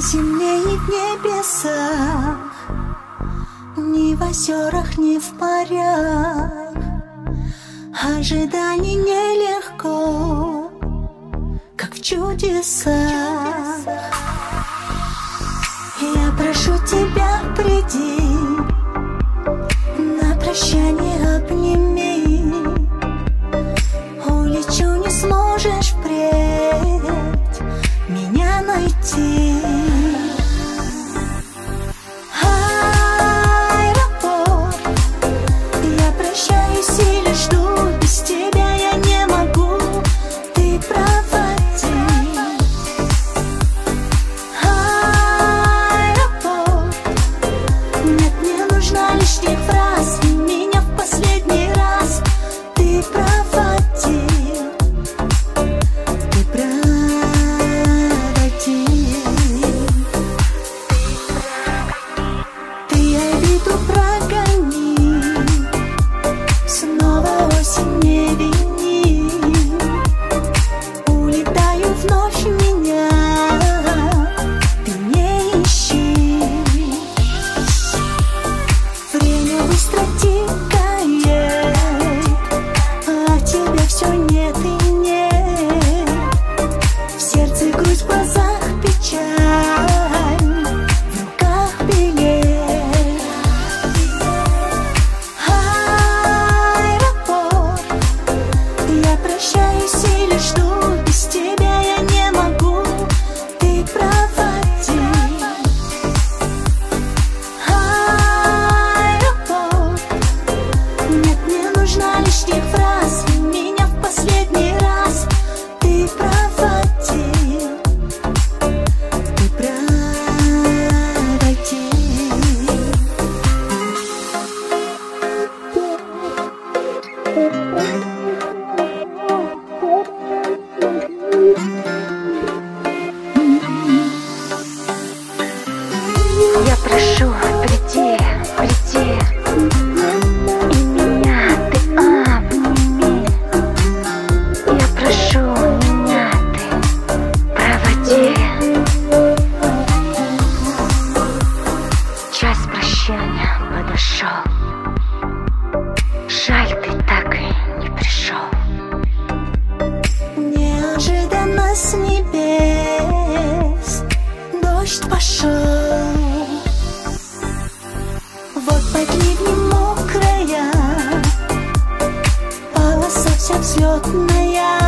земле и в небесах, ни в озерах, ни в морях. Ожидание нелегко, как в чудесах. Я прошу тебя, приди, на прощание обними. Улечу, не сможешь впредь меня найти. Аэропорт, я прощаюсь или жду, без тебя я не могу, ты проводи. Аэропорт, нет, не нужна лишних фраз, меня в последний раз ты проводи. Ты проводи. Ты обиду прогони, снова осень не вини. Улетаю вновь меня, ты не ищи. Время быстро тикает, а тебя все нет и нет. В сердце грусть, в глазах печаль, в руках билет. Аэропорт, я прощаюсь или жду, без тебя я не могу, ты проводи. Аэропорт, нет, не нужна лишних фраз, меня в последний раз ты проводи. Ты проводи. Я прошу, приди, приди, и меня ты обними. Я прошу, меня ты проводи. Час прощания подошел, жаль, ты так и не пришел. Неожиданно с небес дождь пошел. Вот под ливнем мокрая, полоса вся взлетная.